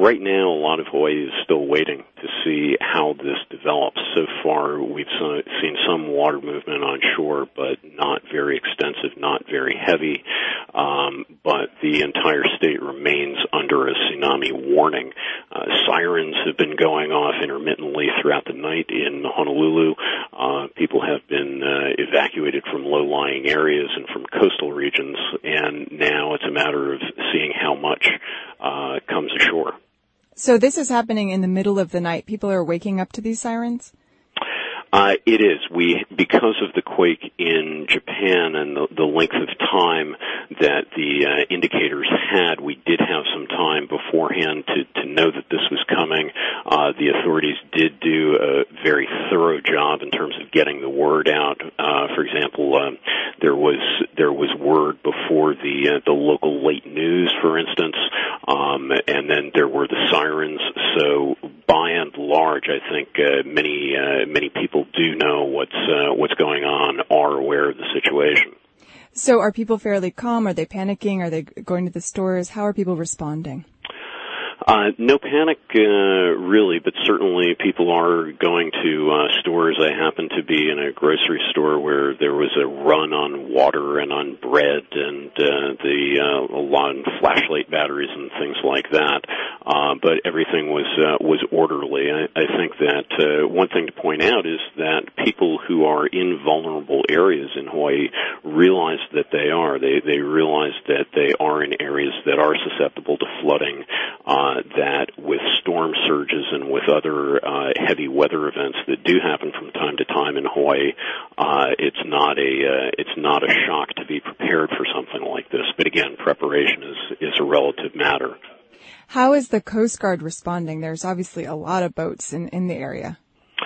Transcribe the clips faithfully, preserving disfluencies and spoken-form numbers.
right now, a lot of Hawaii is still waiting to see how this develops. So far, we've seen some water movement on shore, but not very extensive, not very heavy. Um, but the entire state remains under a tsunami warning. Uh, sirens have been going off intermittently throughout the night in Honolulu. Uh, people have been uh, evacuated from low-lying areas and from coastal regions, and now it's a matter of seeing how much uh, comes ashore. So this is happening in the middle of the night. People are waking up to these sirens? Uh, it is. We, because of the quake in Japan and the, the length of time that the uh, indicators had, we did have some time beforehand to, to know that this was coming. Uh, the authorities did do a very thorough job in terms of getting the word out. Uh, for example, um, there was there was word before the uh, the local late news, for instance, um, and then there were the sirens. So by and large, I think uh, many uh, many people do know what's uh, what's going on, are aware of the situation. So are people fairly calm? Are they panicking? Are they going to the stores? How are people responding? Uh, no panic, uh, really, but certainly people are going to uh, stores. I happen to be in a grocery store where there was a run on water and on bread and uh, the uh, a lot of flashlight batteries and things like that. Uh, but everything was uh, was orderly. I, I think that uh, one thing to point out is that people who are in vulnerable areas in Hawaii realize that they are. They they realize that they are in areas that are susceptible to flooding. Uh, that with storm surges and with other uh, heavy weather events that do happen from time to time in Hawaii, uh, it's not a uh, it's not a shock to be prepared for something like this. But again, preparation is is a relative matter. How is the Coast Guard responding? There's obviously a lot of boats in, in the area.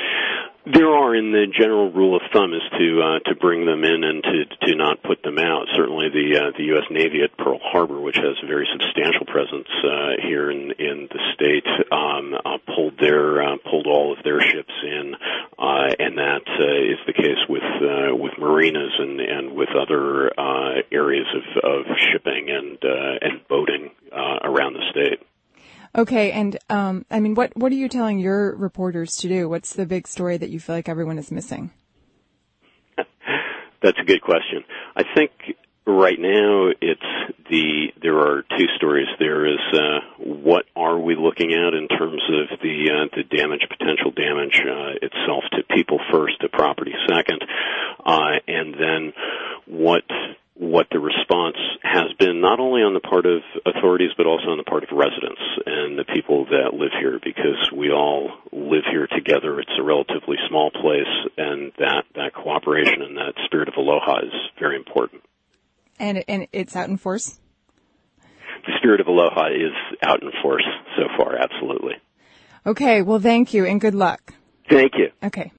There are, in the general rule of thumb, is to uh, to bring them in and to to not put them out. Certainly, the uh, the U S Navy at Pearl Harbor, which has a very substantial presence uh, here in in the state, um, uh, pulled their uh, pulled all of their ships in, uh, and that uh, is the case with uh, with marinas and and with other uh, areas of, of shipping and uh, and boating uh, around the state. Okay, and um, I mean, what what are you telling your reporters to do? What's the big story that you feel like everyone is missing? That's a good question. I think right now it's the there are two stories. There is uh, what are we looking at in terms of the uh, the damage, potential damage uh, itself to people first, to property second, uh, and then what. what the response has been, not only on the part of authorities, but also on the part of residents and the people that live here, because we all live here together. It's a relatively small place, and that, that cooperation and that spirit of aloha is very important. And, and it's out in force? The spirit of aloha is out in force so far, absolutely. Okay, well, thank you, and good luck. Thank you. Okay.